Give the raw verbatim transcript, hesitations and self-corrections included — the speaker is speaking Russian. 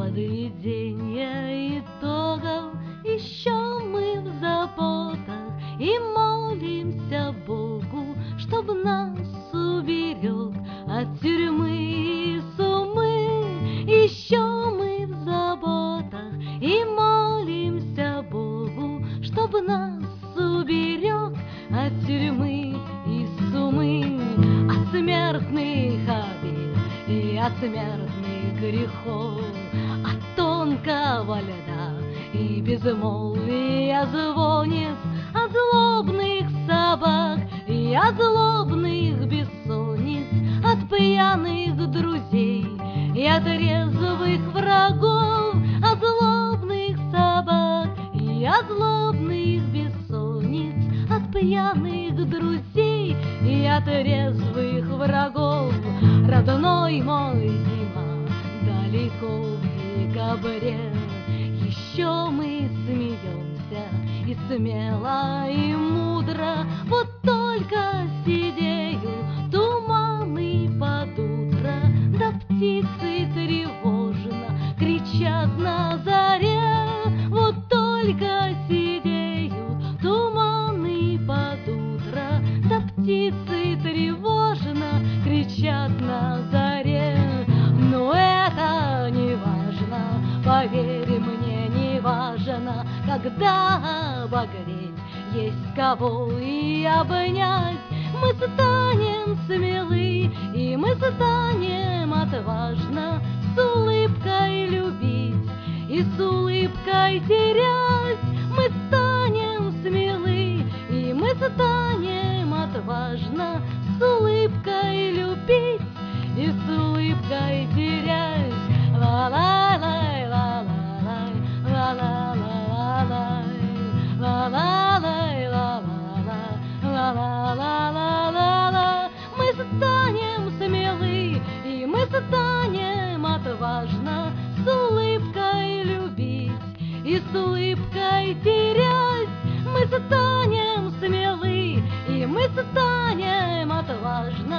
подведения итогов еще мы в заботах и молимся Богу, чтоб нас уберег от тюрьмы и сумы. Еще мы в заботах и молимся Богу, чтоб нас уберег от тюрьмы и сумы, от смертных обид и от смертных грехов, от тонкого льда и безмолвия звонец, от злобных собак и от злобных бессонниц, от пьяных друзей и от резвых врагов, от злобных собак и от злобных бессонниц, от пьяных друзей и от резвых врагов. Родной мой зима, далеко в декабре, еще мы смеемся и смело, и мудро. Вот только сидеют туманы под утро, да птицы тревожно кричат на заре. Вот только сидеют туманы под утро, да птицы тревожно кричат на заре. Но это не важно, поверь мне, не важно, когда обогреть есть кого и обнять. Мы станем смелы, и мы станем отважно с улыбкой любить и с улыбкой терять. Мы станем смелы, и мы станем отважно с улыбкой любить и с улыбкой терять. Ла-ла-лай, ла-ла-лай, ла-ла-ла-лай, ла-ла-лай, ла-ла-лай, ла-ла-ла-ла-ла. Мы станем смелы, и мы станем отважно с улыбкой любить и с улыбкой терять. Мы станем смелы, и мы станем отважно